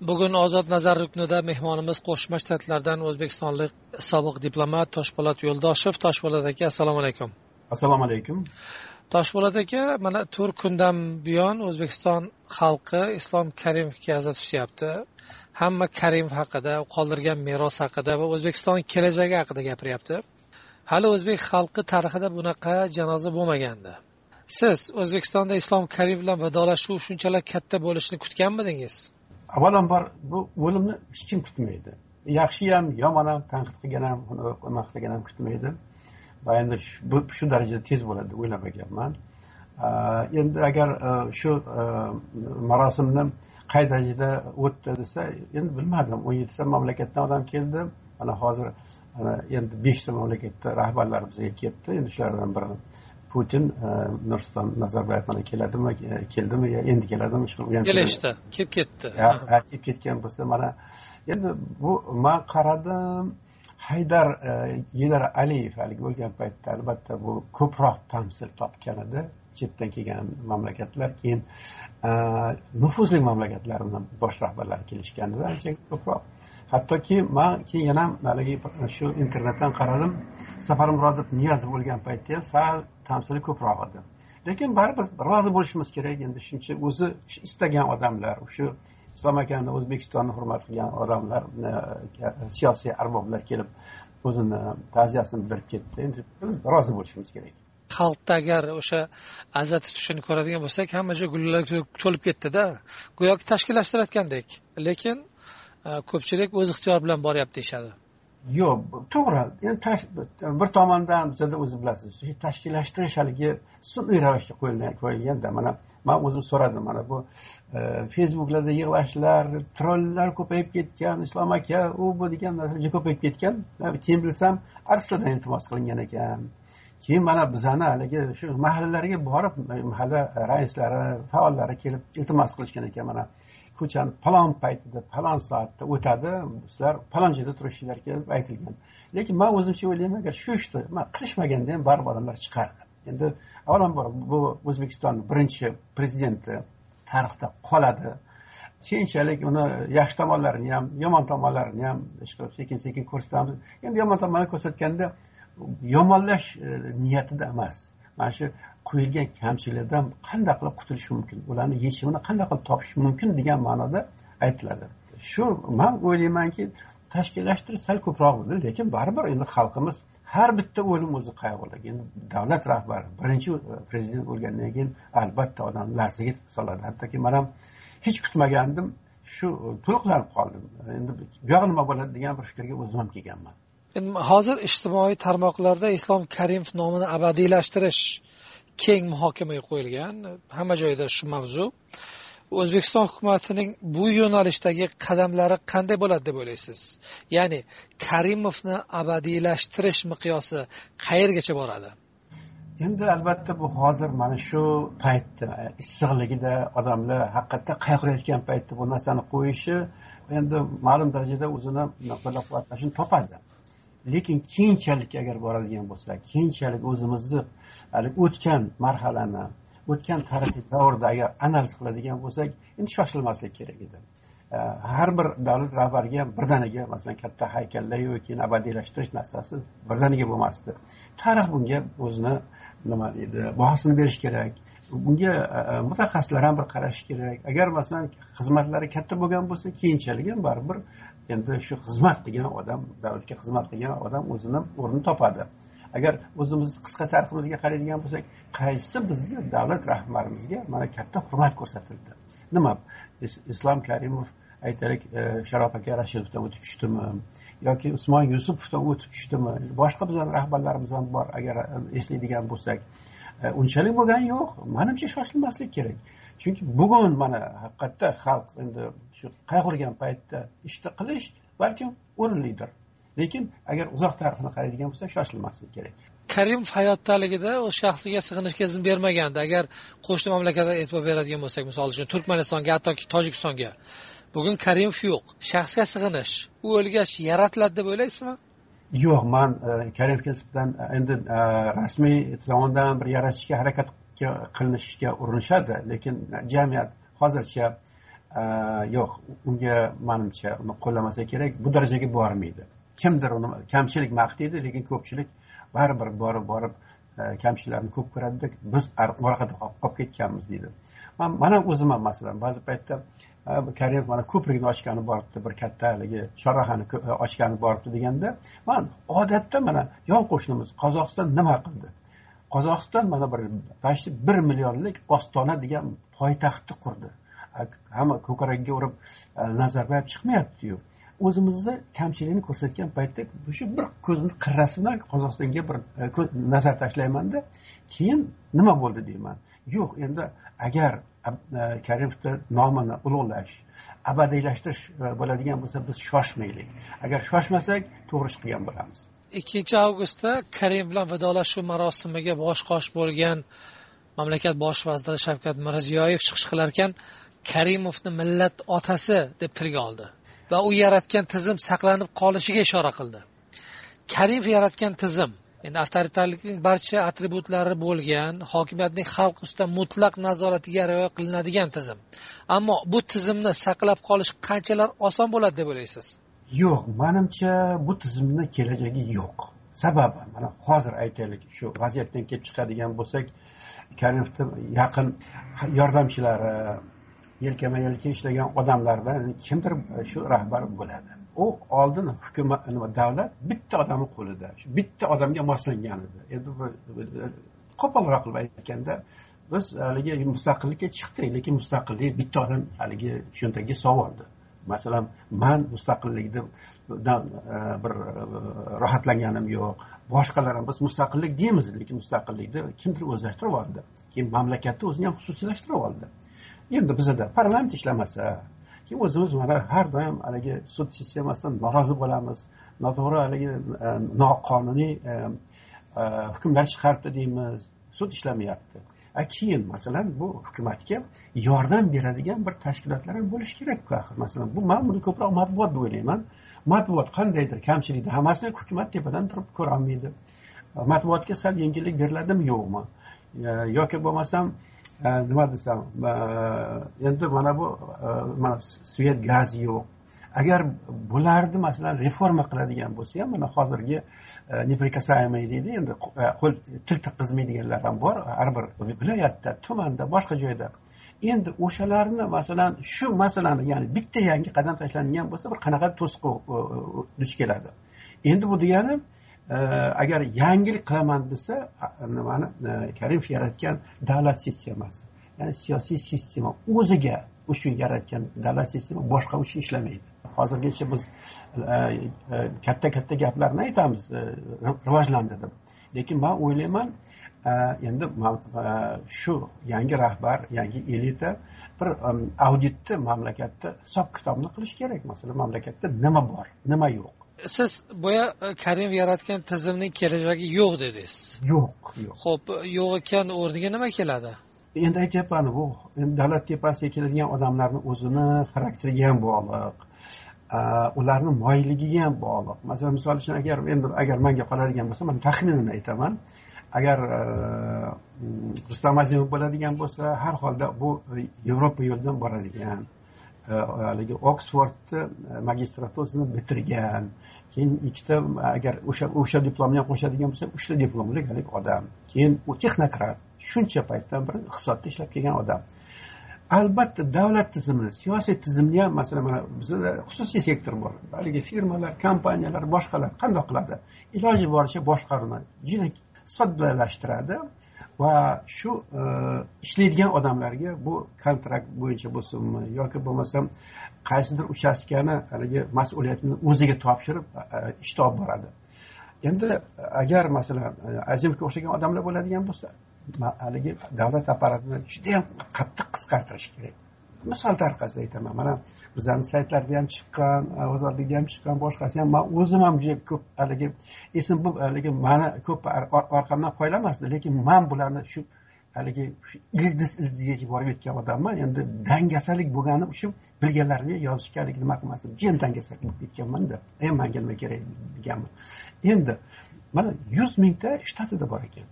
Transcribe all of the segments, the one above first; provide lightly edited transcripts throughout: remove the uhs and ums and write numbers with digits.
Bugun Ozod nazar ruknida mehmonimiz Qo'shma Shtatlardan o'zbekistonlik sobiq diplomat Toshpo'lat Yo'ldoshev. Toshpo'lat aka, assalomu alaykum. Assalomu alaykum. Toshpo'lat aka, mana 4 kundan buyon O'zbekiston xalqi Islom Karimovga aza tutishyapti. Hamma Karimov haqida, qoldirgan meros haqida va O'zbekiston kelajagi haqida gapiryapti. Hali o'zbek xalqi tarixida bunaqa janoza bo'lmagandi. Siz O'zbekistonda Islom Karimov bilan vidolashuv shunchalar katta bo'lishini kutganmidingiz? Avvalambor bu o'limni hech kim kutmaydi. Yaxshi ham, yomon ham, tanqid qilgan ham, uni maqtagan ham kutmaydi. Va endi shu darajada tez bo'ladi o'ylamaganman. Endi agar shu marosimni qay darajada o'tdi desa, endi bilmadim. 17 ta mamlakatdan odam keldi. Mana hozir endi 5 ta mamlakatda rahbarlar bizga ketdi. Endi shulardan biri Putin, Nursulton Nazarboyev mana keldimi yo endi keladimi? Kelishdi, kelib ketdi. Kelib ketgan bo'lsa, mana endi bu men qaradim, Haydar Aliyev haligi o'lgan paytda albatta bu ko'proq tamsil topgan edi. Chetdan kelgan mamlakatlar, keyin nufuzli mamlakatlardan bosh rahbarlar kelishganda ancha ko'proq. Hattoki men keyin ham haligi shu internetdan qaradim, Safarmurodov Niyozov bo'lgan paytda ham sal tamsili ko'proq edi. Lekin baribir rozi bo'lishimiz kerak. Endi shuncha o'zi istagan odamlar, shu Islom akani O'zbekistonni hurmat qilgan odamlar, siyosiy arboblar kelib o'zini ta'ziyasini bildirib ketdi. Endi biz rozi bo'lishimiz kerak. Xalqda agar o'sha aza tutishini ko'radigan bo'lsak, hamma joy gullar to'lib ketdi-da. Go'yoki tashkillashtirayotgandek. Lekin ko'pchilik o'z ixtiyori bilan boryapti deyshadi. Yo'q, to'g'ri. Endi bir tomondan bizda o'zi bilasiz, shu tashkillashtirish haligi sun'iy ravishda qo'yilganda, mana men o'zim so'radim, mana bu Facebook'larda yig'lashlar, trolllar ko'payib ketgan, Islom aka, u bu degan narsalar ko'payib ketgan. Keyin bilsam, Arslondan iltimos qilingan ekan. Keyin mana bizani haligi shu mahallalarga borib, mahalla raislari, faollari kelib iltimos qilishgan ekan, mana ko'chani falon paytida, falon soatda o'tadi, sizlar falon joyda turishinglar kerak aytilgan. Lekin men o'zimcha o'ylayman, agar shu ishni qilishmaganda ham baribir odamlar chiqardi. Endi avvalambor bu O'zbekistonning birinchi prezidenti tarixda qoladi. Keyinchalik uni yaxshi tomonlarini ham, yomon tomonlarini ham sekin-sekin ko'rsatamiz. Endi yomon tomonlarni ko'rsatganda yomonlash niyatida emas. Mana shu qo'yilgan kamchiliklardan qanday qilib qutulish mumkin, ularni yechimini qanday qilib topish mumkin degan ma'noda aytiladi. Shu men o'ylaymanki, tashkillashtirish sal ko'proq bo'ldi, lekin baribir endi xalqimiz har bitta o'lim o'zi qayg'uradi. Endi davlat rahbari, birinchi prezident bo'lgandan keyin albatta odam larzaga soladi. Hattoki men ham hech kutmagandim, shu to'liqlanib qoldim. Endi bu yo'q nima bo'ladi degan bir fikrga o'zim ham kelganman. Hozir ijtimoiy tarmoqlarda Islom Karimov nomini abadiylashtirish keng muhokamaga qo'yilgan. Hamma joyda shu mavzu. O'zbekiston hukumatining bu yo'nalishdagi qadamlari qanday bo'ladi deb o'ylaysiz? Ya'ni Karimovni abadiylashtirish miqyosi qayergacha boradi? Endi albatta bu hozir mana shu paytda issiqligida odamlar haqiqatda qayg'urayotgan paytda bu narsani qo'yishi endi ma'lum darajada o'zini qo'llab-quvvatlashini topadi. Lekin keyinchalik agar boradigan bo'lsak, keyinchalik o'zimizni o'tgan marhalani, o'tgan tarixiy davrda agar analiz qiladigan bo'lsak, endi shoshilmaslik kerak edi. Har bir davlat rahbariga ham birdaniga, masalan, katta haykallar yoki abadiylashtirish narsasi birdaniga bo'lmasdi. Tarix bunga o'zini nima deydi, bahosini berish kerak. Bunga mutaxassislar ham bir qarash kerak. Agar masalan xizmatlari katta bo'lgan bo'lsa, keyinchalik ham baribir endi shu xizmat qilgan odam, davlatga xizmat qilgan odam o'zini o'rnini topadi. Agar o'zimiz qisqa tariximizga qaraydigan bo'lsak, qaysi bizni davlat rahbarimizga mana katta hurmat ko'rsatildi? Nima? Islom Karimov aytaylik, Sharof aka Rashidovdan o'tib tushdimi yoki Usmon Yusupovdan o'tib tushdimi? Boshqa bizning rahbarlarimiz ham bor, agar eslaydigan bo'lsak. Unchalik bo'lgani yo'q. Menimcha shoshilmaslik kerak. Chunki bugun mana haqiqatda xalq endi shu qayg'urgan paytda ishni qilish balkim o'rinlidir. Lekin agar uzoq tarixni qaraydigan bo'lsak, shoshilmaslik kerak. Karimov hayotdaligida o'z shaxsiga sig'inishga izn bermagandi. Agar qo'shni mamlakatlarga e'tibor beradigan bo'lsak, misol uchun Turkmanistonga, hattoki Tojikistonga. Bugun Karimov yo'q. Shaxsga sig'inish, u o'lgach yaratiladi deb o'ylaysizmi? Yo'q, men Karimovga nisbatan endi rasmiy tomondan bir yaratishga harakat qilinishga urinishadi, lekin jamiyat hozircha yo'q, unga manimcha uni qo'llamasa kerak, bu darajaga bormaydi. Kimdir uni kamchilik maqtaydi, lekin ko'pchilik baribir borib kamchiliklarni ko'p ko'radida, biz orqada qolib ketganmiz deydi. Mana o'zim ham masalan ba'zi paytda Karimov mana ko'prikni ochgani boribdi, bir katta haligi chorrahani ochgani boribdi deganda, men odatda mana yon qo'shnimiz Qozog'iston nima qildi? Qozog'iston mana bir 1 millionlik Ostona degan poytaxtni qurdi. Hamma ko'karagiga urib Nazarboyev chiqmayapti-yu. O'zimizni kamchilikni ko'rsatgan paytda shu bir ko'zni qirrasi bilan Qozog'istonga bir nazar tashlaymanda, keyin nima bo'ldi deyman. Yo'q, endi agar Karimovni nomini ulug'lash, abadiylashtirish bo'ladigan bo'lsa, biz shoshmaylik. Agar shoshmasak, to'g'ri ish qilgan bo'lamiz. 2 avgustda Karimov bilan vidolashuv marosimiga bosh-qosh bo'lgan mamlakat bosh vaziri Shavkat Mirziyoyev chiqish qilar ekan, Karimovni millat otasi deb tilga oldi va u yaratgan tizim saqlanib qolishiga ishora qildi. Karimov yaratgan tizim, endi avtoritarlikning barcha atributlari bo'lgan, hokimiyatning xalq ustidan mutlaq nazoratiga rioya qilinadigan tizim. Ammo bu tizimni saqlab qolish qanchalar oson bo'ladi deb o'ylaysiz? Yo'q, menimcha bu tizimning kelajagi yo'q. Sababi, mana hozir aytaylik, shu vaziyatdan kelib chiqadigan bo'lsak, Karimovning yaqin yordamchilari, yelkama-yelka ishlagan odamlardan kimdir shu rahbar bo'ladi. U oldin hukumat, davlat bitta odamning qo'lida, shu bitta odamga moslangan edi. Endi qo'polroq qilib aytganda, biz haligi mustaqillikka chiqdik, lekin mustaqillik bitta odam haligi cho'ntagiga sovoldi. Masalan, men mustaqillikdan bir rohatlanganim yo'q. Boshqalar ham biz mustaqillik deymiz, lekin mustaqillikni kimdir o'zlashtirib oldi. Keyin mamlakatni o'zini ham xususiylashtirib oldi. Endi bizda parlament ishlamasa, keyin o'zimiz mana har doim haligi sud sistemasidan norozi bo'lamiz. Noto'g'ri haligi noqonuniy hukmlar chiqardi deymiz. Sud ishlamayapti. Keyin masalan bu hukumatga yordam beradigan bir tashkilotlar ham bo'lishi kerak-ku axir. Masalan, men buni ko'proq matbuot deb o'ylayman. Matbuot qandaydir kamchilikni hammasini hukumat tepadan turib ko'ra olmaydi. Matbuotga sal yengillik beriladimi, yo'qmi? Yoki bo'lmasam nima desam, endi mana bu svet gaz yo'q. Agar bularni masalan reforma qiladigan bo'lsa ham, mana hozirgi neprikasаемый deydi, endi qo'l til tiqizmaydiganlar ham bor, har bir viloyatda, tumanda, boshqa joyda. Endi o'shalarni masalan shu masalani, ya'ni bitta yangi qadam tashlangan bo'lsa, bir qanaqa to'siqqa duch keladi. Endi bu degani, agar yangilik qilaman desa, nimani Karimov yaratgan davlat sistemasi, ya'ni siyosiy sistema o'ziga o'sha yaratgan davlat sistema boshqa o'sha ishlamaydi. Hozirgacha biz katta gaplarni aytamiz, rivojlandi deb. Lekin men o'ylayman, endi shu yangi rahbar, yangi elita bir auditni mamlakatda hisob-kitobni qilish kerak. Masalan, mamlakatda nima bor, nima yo'q. Siz boya Karimov yaratgan tizimning kelajagi yo'q dedingiz. Yo'q. Xo'p, yo'q ekan, o'rniga nima keladi? Endi aytyapman, bu davlat tepasiga keladigan odamlarning o'zini xarakteriga ham bog'liq. Ularning moyilligiga ham bog'liq. Masalan, misol uchun agar menga qoladigan bo'lsa, men taxminimni aytaman. Agar Rustam Azimov bo'ladigan bo'lsa, har holda bu Yevropa yo'lidan boradigan, haligi Oksfordni magistraturasini bitirgan, keyin ikkita, agar o'sha diplomni qo'shadigan bo'lsa, 3 ta diplomli odam, keyin u texnokrat, shuncha paytdan beri iqtisodda ishlab kelgan odam. Albatta davlat tizimini, siyosiy tizimni ham, masalan, mana bizda xususiy sektor bor. Haligi firmalar, kompaniyalar, boshqalar qanday qiladi? Iloji boricha boshqaruvni juda soddalashtiradi va shu ishlaydigan odamlarga bu kontrakt bo'yicha bo'lsinmi yoki bo'lmasam qaysidir uchastkani haligi mas'uliyatini o'ziga topshirib ish olib boradi. Endi agar masalan Azimovga o'xshagan odamlar bo'ladigan bo'lsa, haligi davlat apparatini juda ham qattiq qisqartirish kerak. Misol tariqasida aytaman, mana bizning saytlarda ham chiqqan, bozorlarda ham chiqqan, boshqasi ham, men o'zim ham juda ko'p haligi esim bu haligi meni ko'p orqamdan qo'ylamasdi, lekin men bularni shu haligi ildizigacha borib yetgan odamman. Endi dangasalik bo'lgani uchun bilganlarni yozishga haligi nima qilmasdim, jim dangasalik bo'lib ketganman-da. Menga nima kerak deganman. Endi mana 100 mingta shtatida bor ekan.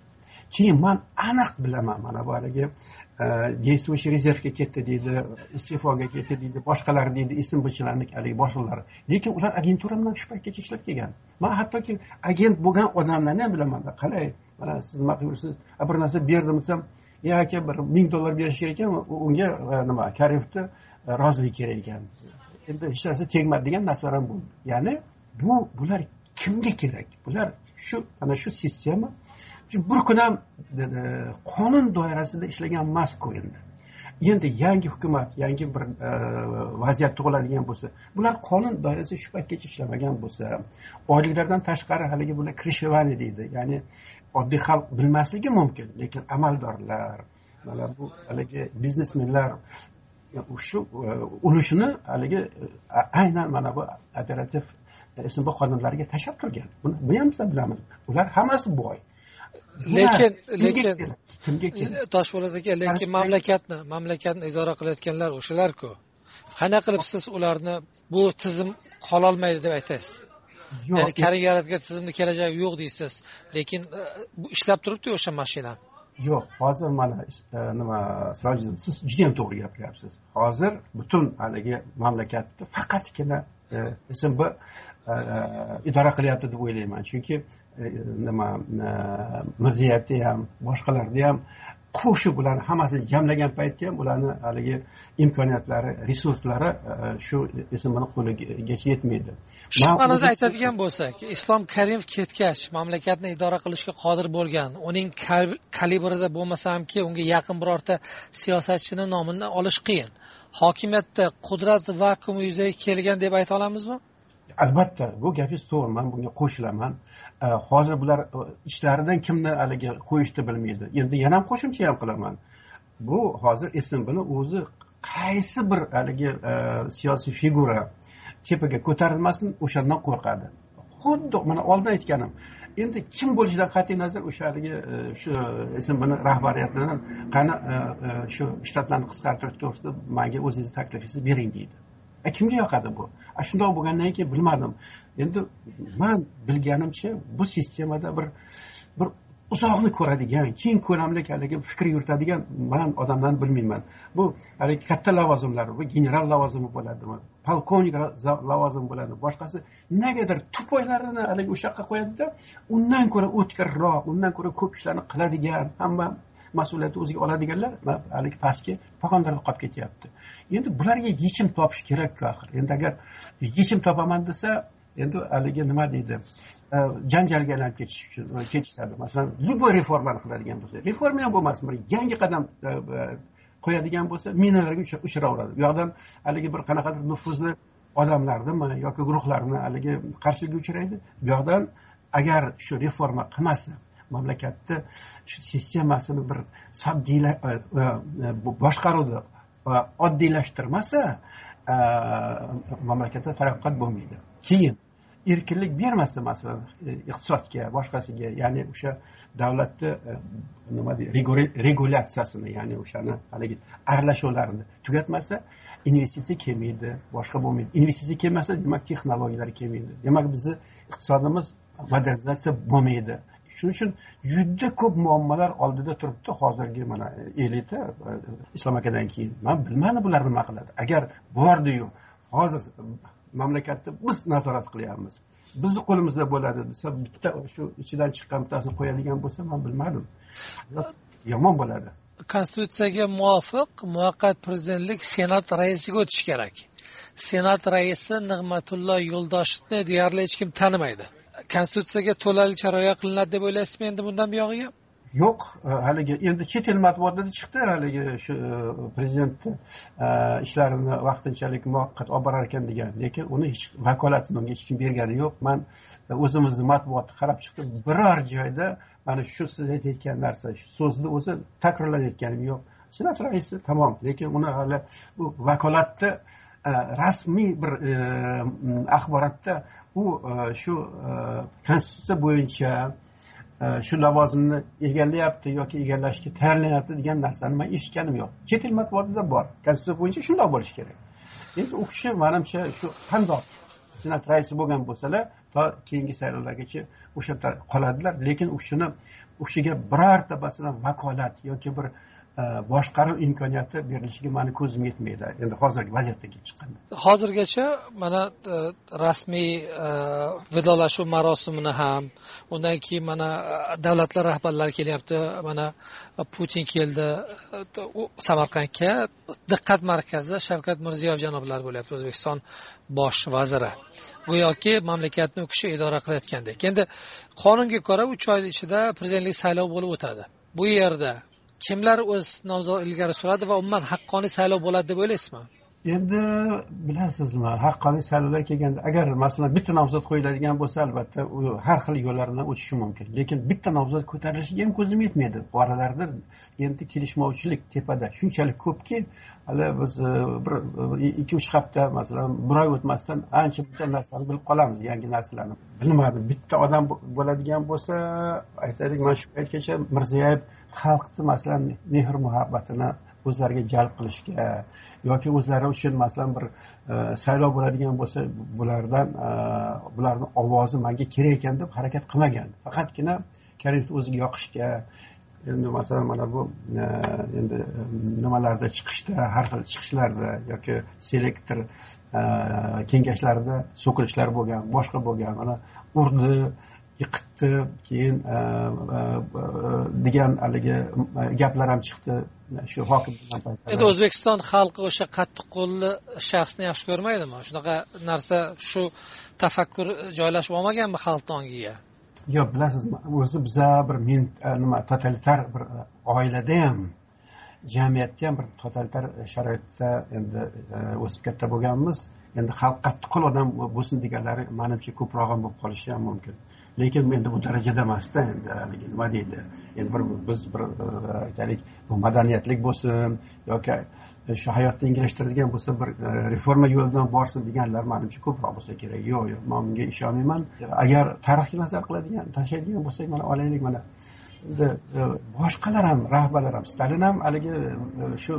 keyin man aniq bilaman mana bu haligi действующий rezervga ketdi deydi, iste'foga ketdi deydi, boshqalar deydi, SMBchilarni haligi boshliqlari. Lekin ular agentura bilan shu paytgacha ishlab kelgan. Men hattoki agent bo'lgan odamlarni ham bilaman. Qalay, mana siz nima qilasiz? Bir narsa berdim desam, aka bir $1000 berish kerak ekan, unga nima Karimovni rozilik kerak ekan. Endi hech narsa tegmadi degan narsalar ham bo'ldi. Ya'ni bular kimga kerak? Bular ana shu sistema bir kun ham qonun doirasida ishlagan emas-ku endi. Endi yangi hukumat, yangi bir vaziyat tug'iladigan bo'lsa, bular qonun doirasida shu paytgacha ishlamagan bo'lsa, oyliklardan tashqari haligi bular krishevani deydi. Ya'ni oddiy xalq bilmasligi mumkin, lekin amaldorlar, mana bu haligi biznesmenlar shu ulushini haligi aynan mana bu operativ SMB qonunlariga tashlab turgan. Bu ham biz bilamiz. Ular hammasi boy. lekin Toshpo'lat aka, lekin mamlakatni idora qilayotganlar o'shalar-ku. Qana qilib siz ularni bu tizim qololmaydi deb aytasiz? Ya'ni Karim yaratgan tizimni kelajagi yo'q deysiz, lekin bu ishlab turibdi o'sha mashina. Yo'q, hozir mana nima Sirojiddin, siz juda ham to'g'ri gapiryapsiz. Hozir butun haligi mamlakatni faqatgina SMB idora qilyapti deb o'ylayman. Chunki nima Mirziyoyevda ham, boshqalarda ham qo'shib ularni hammasini jamlagan paytda ham ularni haligi imkoniyatlari, resurslari shu SMBning qo'ligacha yetmaydi. Shu ma'noda aytadigan bo'lsak, Islom Karimov ketgach, mamlakatni idora qilishga qodir bo'lgan, uning kalibrida bo'lmasa hamki, unga yaqin birorta siyosatchini nomini olish qiyin. Hokimiyatda qudrat vakuumi yuzaga kelgan deb ayta olamizmi? Albatta, bu gapingiz to'g'ri, men bunga qo'shilaman. Hozir bular ishlaridan kimni haligi qo'yishni bilmaydi. Endi yana ham qo'shimcha ham qilaman. Bu hozir SMBni o'zi qaysi bir haligi siyosiy figura tepaga ko'tarilmasin, o'shandan qo'rqadi. Xuddi mana oldin aytganim. Endi kim bo'lishidan qat'iy nazar o'sha haligi shu SMBni rahbariyatini qani shu shtatlarni qisqartirish to'g'risida menga o'zingiz taklifingizni bering deydi. Kimga yoqadi bu? Shundoq bo'lgandan keyin bilmadim. Endi men bilganimcha bu sistemada bir uzoqni ko'radigan, keng ko'lamli haligi fikr yuritadigan men odamlarni bilmayman. Bu haligi katta lavozimlar, bu general lavozimi bo'ladimi, polkovnik lavozimi bo'ladi, boshqasi negadir tupoylarini haligi o'sha yoqqa qo'yadi-da, undan ko'ra o'tkirroq, undan ko'ra ko'p ishlarni qiladigan, hamma mas'uliyatni o'ziga oladiganlar haligi pastga pog'onlarda qolib ketyapti. Endi bularga yechim topish kerak-ku axir. Endi agar yechim topaman desa, endi haligi nima deydi? Janjalga aylanib ketishadi. Masalan, любой reformani qiladigan bo'lsa, reforma ham bo'lmas, bir yangi qadam qo'yadigan bo'lsa, minalarga uchraveradi. Bu yoqdan haligi bir qanaqadir nufuzli odamlarni yoki guruhlarni haligi qarshilikka uchraydi. Bu yoqdan agar shu reforma qilmasa, mamlakatni shu sistemasini bir boshqaruvni oddiylashtirmasa, mamlakatda taraqqiyot bo'lmaydi. Keyin erkinlik bermasa, masalan, iqtisodga, boshqasiga, ya'ni o'sha davlatni nima deydi, regulyatsiyasini, ya'ni o'shani haligi aralashuvlarini tugatmasa, investitsiya kelmaydi, boshqa bo'lmaydi. Investitsiya kelmasa, demak texnologiyalar kelmaydi. Demak bizni iqtisodimiz modernizatsiya bo'lmaydi. Shuning uchun juda ko'p muammolar oldida turibdi hozirgi mana elita Islom akadan keyin. Men bilmadim bular nima qiladi. Agar bordi-yu, hozir mamlakatni biz nazorat qilyapmiz, bizni qo'limizda bo'ladi desa, bitta shu ichidan chiqqan bittasini qo'yadigan bo'lsa, men bilmadim. Yomon bo'ladi. Konstitutsiyaga muvofiq muvaqqat prezidentlik senat raisiga o'tishi kerak. Senat raisi Nig'matullo Yo'ldoshevni deyarli hech kim tanimaydi. Konstitutsiyaga to'lalicha rioya qilinadi deb o'ylaysizmi endi bundan buyog'iga? Yo'q, haligi endi chet el matbuotida chiqdi, haligi shu prezidentni ishlarini vaqtinchalik muvaqqat olib borar ekan degan, lekin uni hech vakolatini unga hech kim bergani yo'q. Men o'zimizni matbuotni qarab chiqdim, biror joyda mana shu siz aytayotgan narsa, shu so'zni o'zi takrorlanayotganim yo'q. Senat raisi tamom, lekin uni hali bu vakolatni rasmiy bir axborotda u shu konstitutsiya bo'yicha shu lavozimni egallayapti yoki egallashga tayyorlanyapti degan narsani men eshitganim yo'q. Chet el matbuotida bor. Konstitutsiya bo'yicha shunday bo'lishi kerak. Endi u kishi menimcha shu qandoq senat raisi bo'lgan bo'lsalar, to keyingi saylovlargacha o'sha yerda qoladilar, lekin u kishini u kishiga birorta masalan vakolat yoki bir boshqaruv imkoniyati berilishiga mani ko'zim yetmaydi endi hozirgi vaziyatga kelib chiqqanda. Hozirgacha mana rasmiy vidolashuv marosimini ham, undan keyin mana davlatlar rahbarlari kelyapti, mana Putin keldi Samarqandga, diqqat markazida Shavkat Mirziyoyev janoblari bo'lyapti, O'zbekiston bosh vaziri. Go'yoki mamlakatni u kishi idora qilayotgandek. Endi qonunga ko'ra 3 oy ichida prezidentlik saylovi bo'lib o'tadi. Bu yerda kimlar o'z nomzod ilgari suradi va umuman haqqoniy saylov bo'ladi deb o'ylaysizmi? Endi bilasizmi, haqqoniy saylovlar kelganda agar masalan bitta nomzod qo'yiladigan bo'lsa, albatta u har xil yo'llardan o'tishi mumkin. Lekin bitta nomzod ko'tarilishiga ham ko'zim yetmaydi. Bu oralarda endi kelishmovchilik tepada shunchalik ko'pki, hali biz bir 2-3 hafta masalan bir oy o'tmasdan ancha bitta narsani bilib qolamiz, yangi narsalarni. Bilmadim, bitta odam bo'ladigan bo'lsa, aytaylik, mana shu paytgacha Mirziyoyev xalqni masalan mehr muhabbatini o'zlariga jalb qilishga yoki o'zlari uchun masalan bir saylov bo'ladigan bo'lsa bularni ovozi menga kerak ekan deb harakat qilmagan. Faqatgina Karimovni o'ziga yoqishga, endi masalan mana bu endi nimalarda chiqishda, har xil chiqishlarda yoki selektor kengashlarda so'kilishlar bo'lgan, boshqa bo'lgan, mana urdi, yiqitdi, keyin degan haligi gaplar ham chiqdi shu hokim bilan paytda. Endi O'zbekiston xalqi o'sha qattiq qo'lli shaxsni yaxshi ko'rmaydimi? Shunaqa narsa, shu tafakkur joylashib olmaganmi xalq ongiga? Yo'q, bilasizmi, o'zi biza bir totalitar bir oilada ham, jamiyatda ham bir totalitar sharoitda endi o'sib katta bo'lganmiz. Endi xalq qattiq qo'l odam bo'lsin deganlari menimcha ko'proq ham bo'lib qolishi ham mumkin. Lekin endi bu darajada emasda, endi nima deydi, endi biz bir aytaylik, bu madaniyatlik bo'lsin yoki shu hayotni yengillashtiradigan bo'lsa, bir reforma yo'lidan borsin deganlar menimcha ko'proq bo'lsa kerak. Yo'q, men bunga ishonmayman. Agar tarixga nazar tashlaydigan bo'lsak, mana olaylik, mana endi boshqalar ham, rahbarlar ham, Stalin ham haligi shu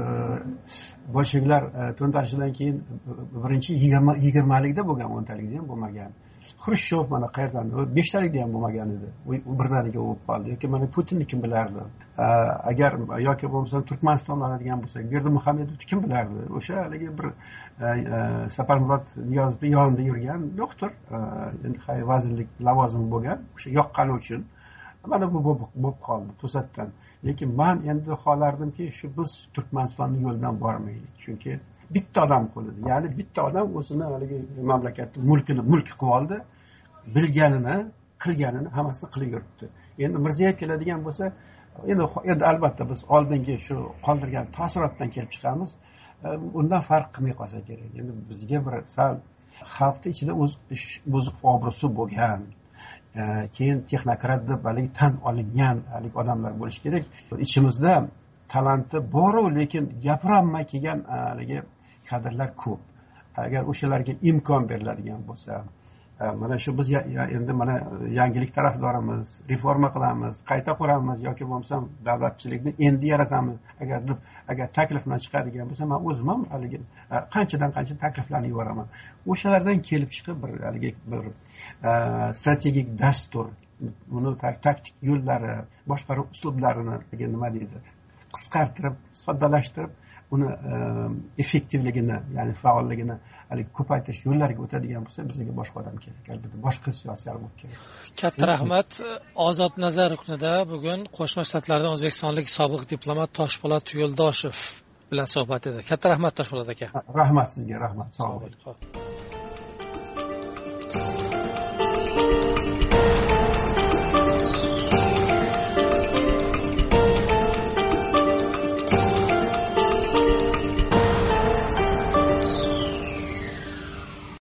bolsheviklar to'ntarishidan keyin birinchi 20'likda bo'lgan, 10'likda ham bo'lmagan. Xrushchev mana qayerdan, 5'likda ham bo'lmagan edi. U birdaniga o'lib qoldi. Yoki mana Putinni kim bilardi? Agar yoki bo'lmasa Turkmanistonni oladigan bo'lsak, Berdimuhamedovni kim bilardi? O'sha haligi bir Saparmurod Niyozov yonida yurgan doktor, endi vazirlik lavozimi bo'lgan, o'sha yoqqani uchun mana bu bo'lib qoldi to'satdan. Lekin men endi xohlardimki, shu biz Turkmanistonning yo'lidan bormaylik. Chunki bitta odam qo'lida, ya'ni bitta odam o'zini haligi mamlakatni mulk qilib oldi, bilganini, qilganini hammasini qilib yuribdi. Endi Mirziyoyev keladigan bo'lsa, endi albatta biz oldingi shu qoldirgan taassurotdan kelib chiqamiz. Undan farq qilmay qolsa kerak. Endi bizga bir sal xalqning ichida o'ziq obro'si bo'lgan, keyin texnokrat deb haligi tan olingan haligi odamlar bo'lishi kerak. Ichimizda talanti bor-u, lekin gapirolmay kelgan haligi kadrlar ko'p. Agar o'shalarga imkon beriladigan bo'lsa, mana shu biz endi mana yangilik tarafdorimiz, reforma qilamiz, qayta quramiz yoki bo'lmasa davlatchilikni endi yaratamiz agar taklif bilan chiqadigan bo'lsa, men o'zim ham haligi qanchadan qancha takliflarni yuboraman. O'shalardan kelib chiqib bir haligi bir strategik dastur, buni taktik yo'llari, boshqaruv uslublarini nima deydi, qisqartirib, soddalashtirib, uni effektivligini, ya'ni faolligini haligi ko'paytirish yo'llariga o'tadigan bo'lsa, bizga boshqa odam kerak, albatta boshqa siyosatlar bo'lib kerak. Katta rahmat. Ozod nazar kunida bugun Qo'shma Shtatlardan o'zbekistonlik sobiq diplomat Toshpo'lat Yo'ldoshev bilan suhbat edi. Katta rahmat Toshpo'lat aka. Rahmat sizga, rahmat. Sog' bo'ling.